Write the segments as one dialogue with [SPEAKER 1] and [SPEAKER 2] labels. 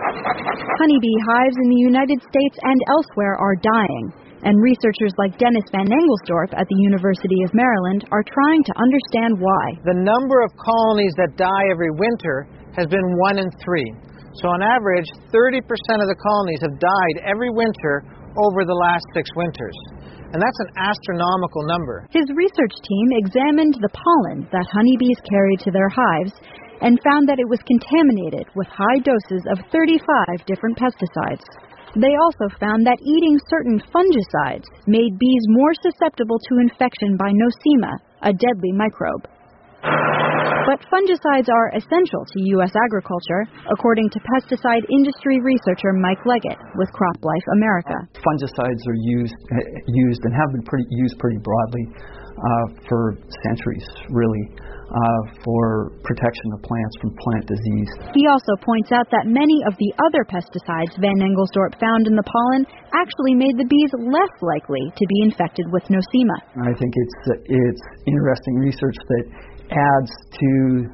[SPEAKER 1] Honeybee hives in the United States and elsewhere are dying, and researchers like Dennis Van Engelsdorp at the University of Maryland are trying to understand why.
[SPEAKER 2] The number of colonies that die every winter has been 1 in 3. So on average, 30% of the colonies have died every winter over the last 6 winters. And that's an astronomical number.
[SPEAKER 1] His research team examined the pollen that honeybees carry to their hives and found that it was contaminated with high doses of 35 different pesticides. They also found that eating certain fungicides made bees more susceptible to infection by Nosema, a deadly microbe. But fungicides are essential to U.S. agriculture, according to pesticide industry researcher Mike Leggett with CropLife America.
[SPEAKER 3] Fungicides are used and have been used pretty broadly for centuries, really, for protection of plants from plant disease.
[SPEAKER 1] He also points out that many of the other pesticides Van Engelsdorp found in the pollen actually made the bees less likely to be infected with Nosema.
[SPEAKER 3] I think it's interesting research that adds to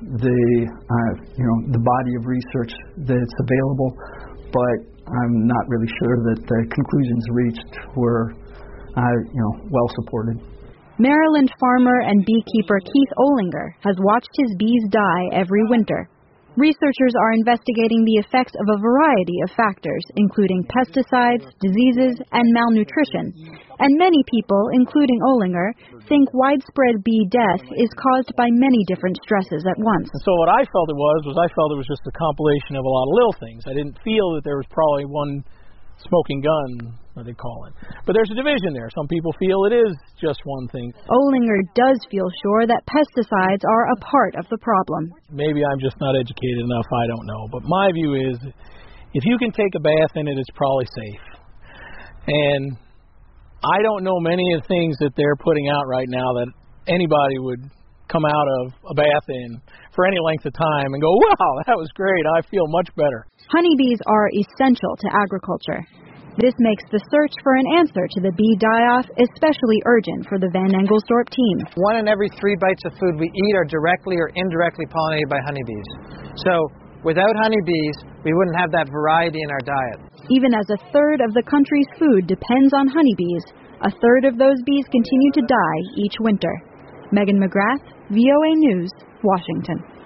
[SPEAKER 3] the body of research that's available, but I'm not really sure that the conclusions reached were well supported.
[SPEAKER 1] Maryland farmer and beekeeper Keith Olinger has watched his bees die every winter. Researchers are investigating the effects of a variety of factors, including pesticides, diseases, and malnutrition. And many people, including Olinger, think widespread bee death is caused by many different stresses at once.
[SPEAKER 4] And so what I felt it was just a compilation of a lot of little things. I didn't feel that there was probably one smoking gun, what they call it. But there's a division there. Some people feel it is just one thing.
[SPEAKER 1] Olinger does feel sure that pesticides are a part of the problem.
[SPEAKER 4] Maybe I'm just not educated enough, I don't know. But my view is, if you can take a bath in it, it's probably safe. And I don't know many of the things that they're putting out right now that anybody would come out of a bath in for any length of time and go, wow, that was great, I feel much better.
[SPEAKER 1] Honeybees are essential to agriculture. This makes the search for an answer to the bee die-off especially urgent for the Van Engelsdorp team.
[SPEAKER 2] 1 in every 3 bites of food we eat are directly or indirectly pollinated by honeybees. So without honeybees, we wouldn't have that variety in our diet.
[SPEAKER 1] Even as a third of the country's food depends on honeybees, a third of those bees continue to die each winter. Megan McGrath, VOA News, Washington.